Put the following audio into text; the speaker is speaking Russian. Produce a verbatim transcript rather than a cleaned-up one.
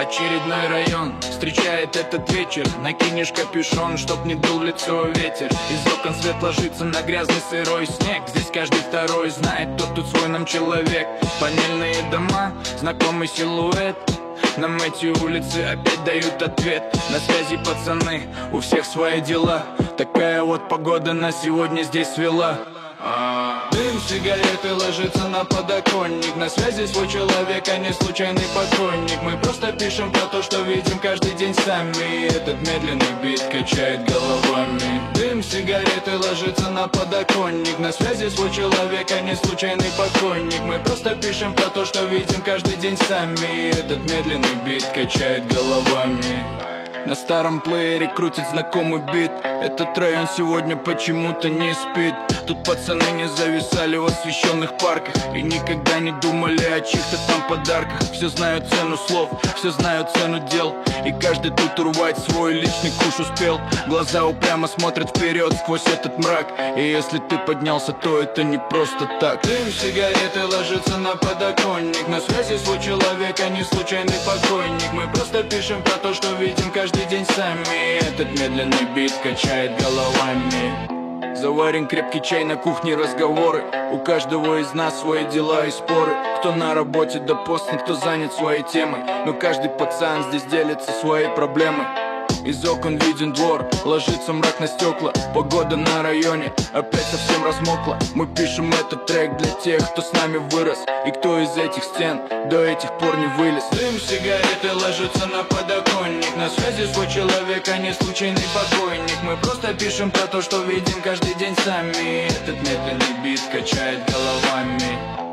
Очередной район встречает этот вечер. Накинешь капюшон, чтоб не дул лицо ветер. Из окон свет ложится на грязный сырой снег. Здесь каждый второй знает, кто тут свой нам человек. Панельные дома, знакомый силуэт. Нам эти улицы опять дают ответ. На связи пацаны, у всех свои дела. Такая вот погода нас сегодня здесь свела. Дым сигареты ложится на подоконник. На связи свой человек, а не случайный покойник. Мы просто пишем про то, что видим каждый день сами. И этот медленный бит качает головами. Дым сигареты ложится на подоконник. На связи свой человек, а не случайный покойник. Мы просто пишем про то, что видим каждый день сами. И этот медленный бит качает головами. На старом плеере крутит знакомый бит. Этот район сегодня почему-то не спит. Тут пацаны не зависали в освещенных парках и никогда не думали о чьих-то там подарках. Все знают цену слов, все знают цену дел. И каждый тут урвать свой личный куш успел. Глаза упрямо смотрят вперед сквозь этот мрак. И если ты поднялся, то это не просто так. Дым сигареты ложится на подоконник. На связи свой человек, а не случайный покойник. Мы просто пишем про то, что видим каждый день сами. Этот медленный бит качает головами. Заварен крепкий чай, на кухне разговоры. У каждого из нас свои дела и споры. Кто на работе до поздно, кто занят своей темой. Но каждый пацан здесь делится своей проблемой. Из окон виден двор, ложится мрак на стекла. Погода на районе опять совсем размокла. Мы пишем этот трек для тех, кто с нами вырос и кто из этих стен до этих пор не вылез. Дым сигареты ложится на подоконник. На связи свой человек, а не случайный покойник. Мы просто пишем про то, что видим каждый день сами. Этот медленный бит качает головами.